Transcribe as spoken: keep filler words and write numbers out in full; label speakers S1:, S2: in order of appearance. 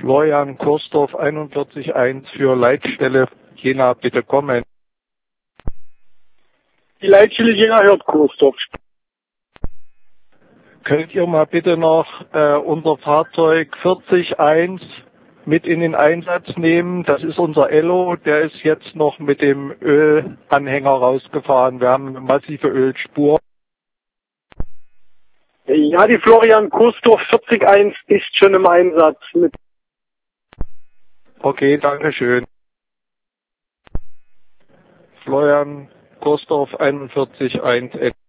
S1: Florian Kursdorf einundvierzig eins für Leitstelle Jena, bitte kommen.
S2: Die Leitstelle Jena hört Kursdorf.
S1: Könnt ihr mal bitte noch äh, unser Fahrzeug vierzig eins mit in den Einsatz nehmen? Das ist unser Ello, der ist jetzt noch mit dem Ölanhänger rausgefahren. Wir haben eine massive Ölspur.
S2: Ja, die Florian Kursdorf vierzig eins ist schon im Einsatz. Mit
S1: Okay, danke schön. Florian Kursdorf einundvierzig eins.